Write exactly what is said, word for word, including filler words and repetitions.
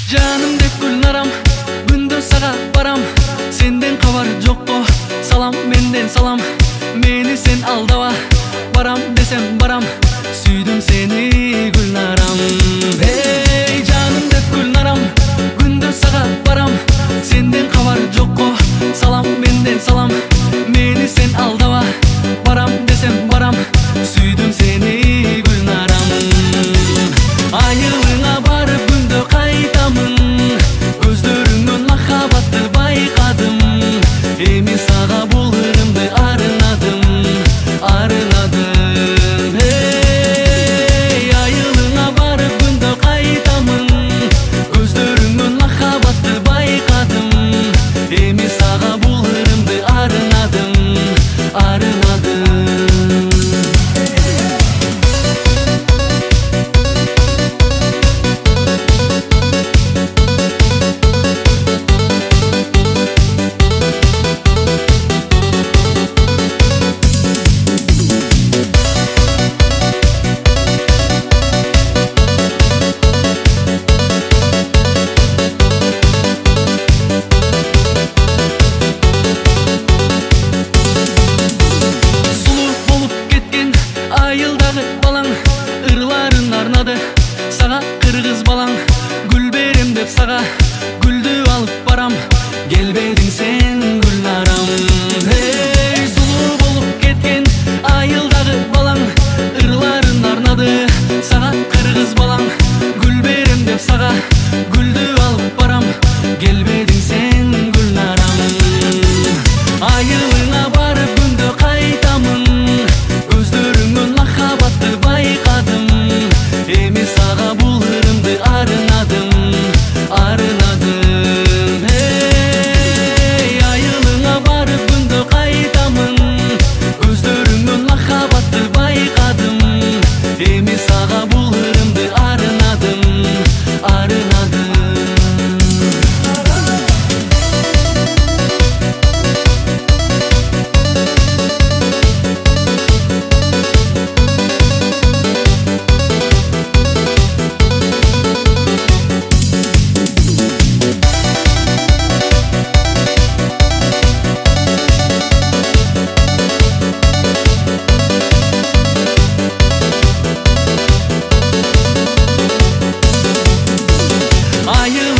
Жаным деп Гүлнарам, күндө сага барам. Сенден кабар жокко, салам менден салам. Мени сен алдаба, барам десем барам. Сүйдүм сени Гүлнарам. Эй, жаным деп Гүлнарам, күндө сага барам. Сенден кабар жокко, салам менден салам. Мени сен алдава, барам десем барам. Сүйдүм сени Гүлнарам. Айылыңа барып күндө кайтамын. Көздөрүңнөн махабатты байкадым. Эми сага бул ырымды арынадым, арынадым. Эй, айылыңа барып күндө кайтамын. Көздөрүңнөн махабатты байкадым. Эми сага бул ырымды арынадым, арынадым. Айылдагы балаң, ырларын арнады сага кыргыз балаң. Гүл берем деп сага гүлдү алып барам. Келбедиң сен Гүлнарам. Эй, сулуу болуп кеткен айылдагы балаң, ырларын арнады сага кыргыз балаң. Гүл берем деп сага гүлдү алып барам. Келбедиң сен Гүлнарам. Айылыңа барып күндө кайтамын. Көздөрүңнөн махабатты байкадым. Эми сага бул ырымды арынадым, арынадым. Эй, айылыңа барып күндө кайтамын. Көздөрүңнөн махабатты байкадым. Эми сага бул ырымды арынадым, арынадым. Ayıl